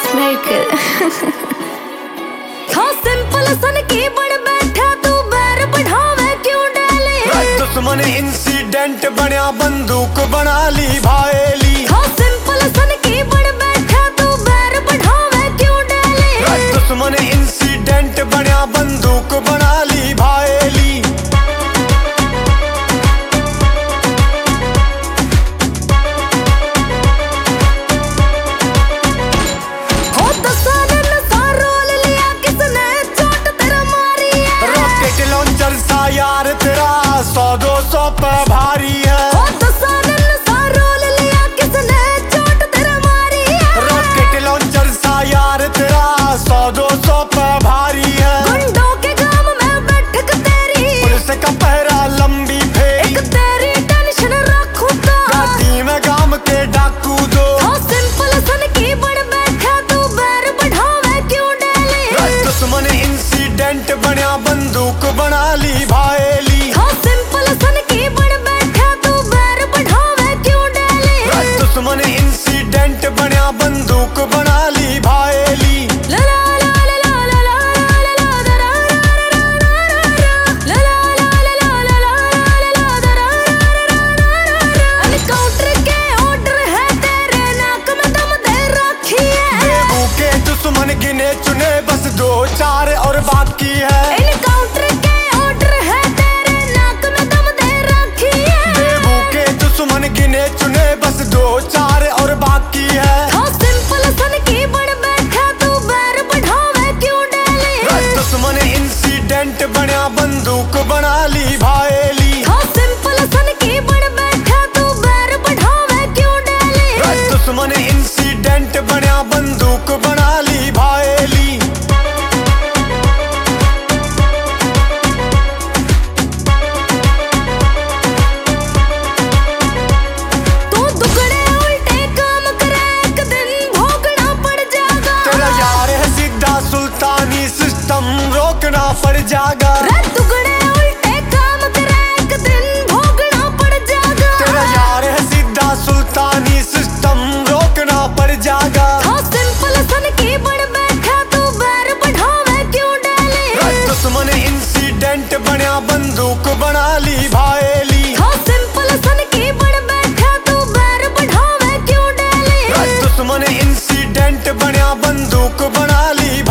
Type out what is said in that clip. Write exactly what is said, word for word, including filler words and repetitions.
Very good. हाँ simple सन की बन बैठा तू बैर बढ़ावे क्यों डाले। दुश्मन इंसिडेंट बनया बंदूक बना ली भाएली। हाँ सिंपल सन की बन बैठा तू बैर बढ़ावे क्यों डाले। दुश्मन इंसिडेंट बनया बंदूक बना ली भाएली। यार तेरा सौ दो सौ पे भारी है। रोल लिया किसने चोट तेरा मारी है। रॉकेट लॉन्चर सा यार तेरा सौ दो सौ पे भारी है। गुंडों के काम में बैठक तेरी, पुलिस का पहरा लंबी फेरी। एक तेरी टेंशन रखूं तो गाड़ी में गाम के डाकू दो। हाँ सिंपल सन की बन बैठा तू बैर बढ़ावे क्यों डाले। दुश्मन इंसिडेंट बनया बंदूक बना ली भाएली। हाँ सिंपल सन की बन बैठा तू बैर बढ़ावे क्यों डाले। दुश्मन इंसिडेंट बनया बंदूक बना ली भाएली। एनकाउंटर के ऑर्डर है तेरे नाक में दम दे रखी है। बेबू के दुश्मन गिने चुने बस दो चार और बाकी है। एनकाउंटर के ऑर्डर है तेरे नाक में दम दे रखी है। बेबू के दुश्मन गिने चुने बस दो चार और बाकी है। हाँ सिंपल सन की बन बैठा तू बैर बढ़ावे क्यों डाले। दुश्मन इंसिडेंट बनया बंदूक बना ली भाएली। हाँ सिंपल सन की बन बैठा तू बैर बढ़ावे क्यों डाले। दुश्मन इंसिडेंट बनया बंदूक बना ली भाएली। तू दुगड़े उल्टे काम करे एक दिन भोगना पड़ जाएगा। तेरा यार है सीधा सुल्तानी सिस्टम रोकना पड़ जाएगा। रे दुगड़े उल्टे काम करे एक दिन भोगना पड़ जाएगा। तेरा यार है सीधा सुल्तानी सिस्टम रोकना पड़ जाएगा। हाँ सिंपल सन की बन बैठा तू बैर बढ़ावे क्यों डाले। दुश्मन इंसिडेंट बनया बंदूक बना ली भाएली। हाँ सिंपल सन की बन बैठा तू बैर बढ़ावे क्यों डाले। दुश्मन इंसिडेंट बनया बंदूक बना ली